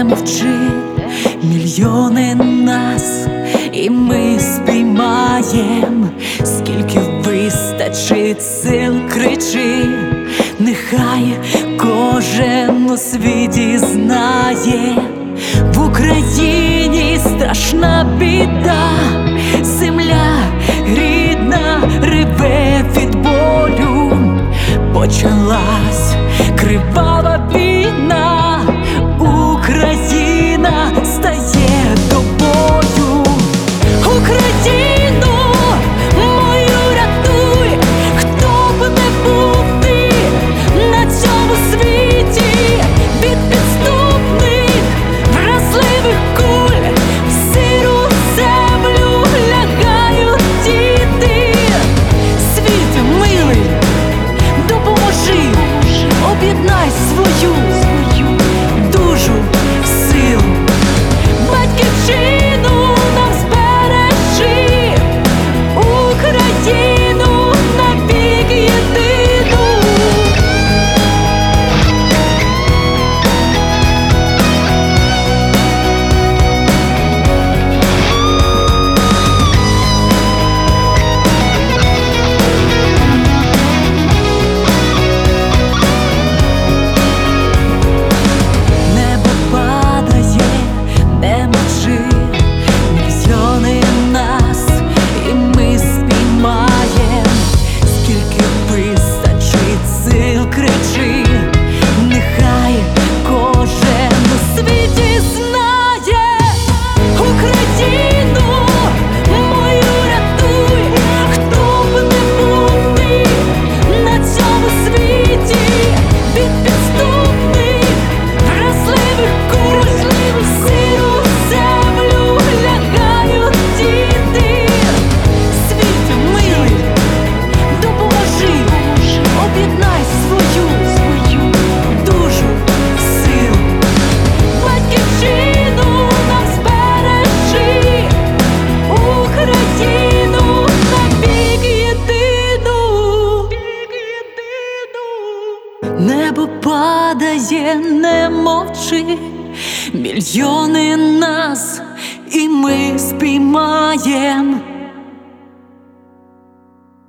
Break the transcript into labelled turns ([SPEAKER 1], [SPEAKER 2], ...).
[SPEAKER 1] мовчи, мільйони нас, і ми спіймаєм. Скільки вистачить сил, кричи, нехай кожен у світі знає. В Україні страшна біда, земля рідна реве від болю. Почалась кривава війна, Україна стає до бою. Україну мою рятуй, хто б не був ти на цьому світі, від підступних вразливих куль в сиру землю лягають діти. Світ милий, допоможи, об'єднай свою душу, силу, батьківщину нам збережи, Україну навік єдину. Небо падає, не мовчи, мільйони нас, і ми спіймаєм. Скільки вистачить сил, кричи, нехай кожен у світі знає. Україну мою рятуй, хто б не був ти на цьому світі, від підступних вразливих куль в сиру землю лягають діти. Світ милий, допоможи, об'єднай свою душу, силу, батьківщину нам збережи, Україну навік єдину. Небо падає, не мовчи, мільйони нас, і ми спіймаєм.